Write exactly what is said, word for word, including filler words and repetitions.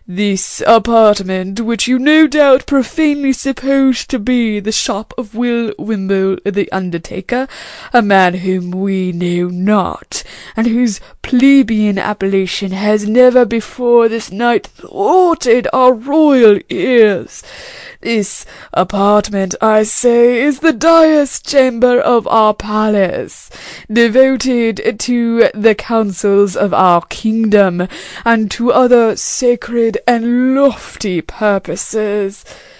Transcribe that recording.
This apartment, which you no doubt profanely suppose to be the shop of Will Wimble the undertaker, a man whom we know not, and whose plebeian appellation has never before this night thwarted our royal ears. This apartment, I say, is the dias chamber of our palace, devoted to the councils of our kingdom, and to other sacred and lofty purposes.